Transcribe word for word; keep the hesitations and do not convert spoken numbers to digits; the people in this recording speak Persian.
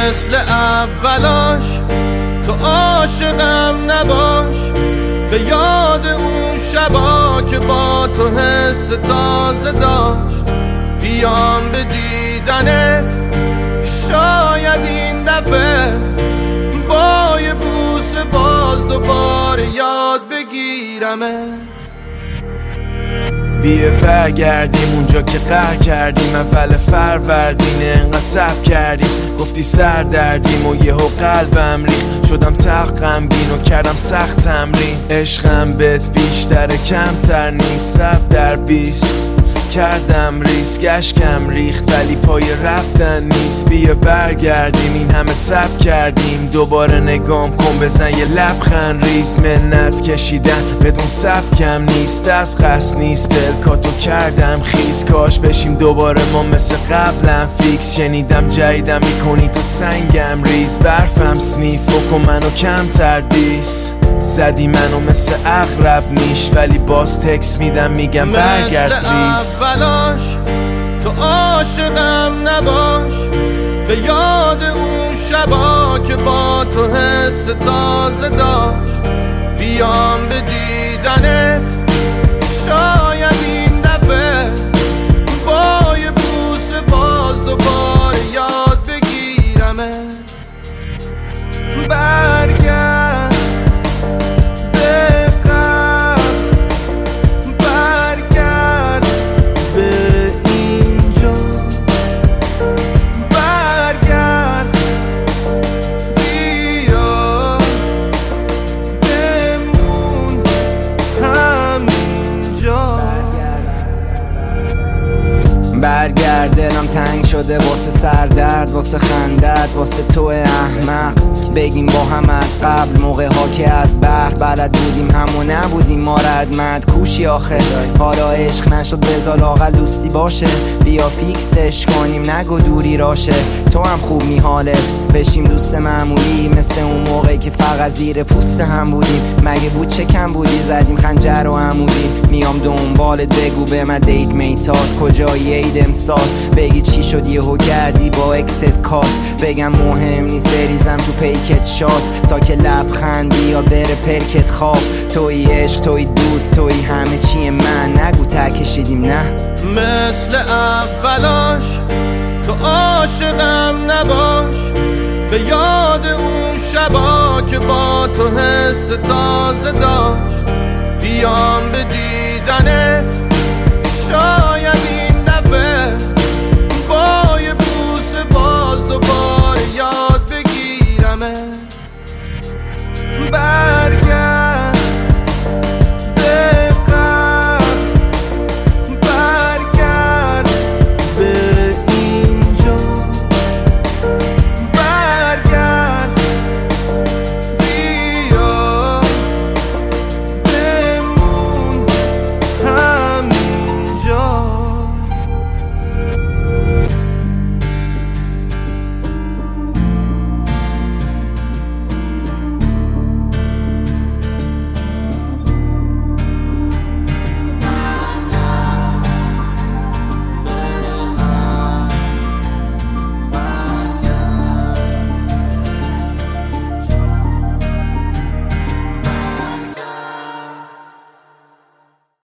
مثل اولاش تو عاشقم نباش، به یاد اون شبا که با تو حس تازه داشت. بیام به دیدنت شاید این دفعه با یه بوسه باز دوباره یاد بگیرمت. بیا برگردیم اونجا که قهر کردیم، اول فروردین انقدر صبر کردیم، گفتی سر دردیم و یهو قلبم ریخت، شدم تق غمگین و کردم سخت تمرین. عشقم بهت بیشتر کمتر نیست، صبر در بیست کردم ریسک، اشکم ریخت ولی پای رفتن نیست. بیا برگردیم این همه صبر کردیم، دوباره نگام کن بزن یه لبخند ریز. منت کشیدن بدون سبکم نیست، از قصد نیست پلکاتو کردم خیز. کاش بشیم دوباره ما مثل قبلم فیکس، شنیدم جدیدم میکنی تو سنگم ریز. برفم سنیف و کن منو کمتر دیس، زدی منو مثل اغرب نیش ولی باز تکس میدم میگم برگرد پلیز. مثل اولاش تو عاشقم نباش، به یاد اون شبا که با تو حس تازه داشت. بیام به دیدنت شاید این دفعه با یه بوسه باز دوباره یاد بگیرمت. برگرد برگرد، دلم تنگ شده واسه سردرد، واسه خندت، واسه تو احمق. بگیم با هم از قبل موقع ها که از بحر بلد بودیم همو نبودیم ما ردمت کوشی آخه. حالا عشق نشد بذار لاغل دوستی باشه، بیا فیکسش کنیم نگو دوری راشه. تو هم خوب می حالت بشیم دوست معمولی، مثل اون موقعی که فقط زیر پوست هم بودیم. مگه بود چه کم بودی زدیم خنجر و عمودی. میام دنبالت بگو به من دیت میتات کجایی عید امسال، بگی چی شد یهو کردی با اکست کات. بگم مهم نیست بریزم تو پیکت شات تا که لبخند یا بره پرکت خواب. توی عشق توی دوست توی همه چی من، نگو ته کشیدیم نه. مثل اولاش تو عاشقم نباش، به یاد اون شبا که با تو حس تازه داشت. بیام به دیدنت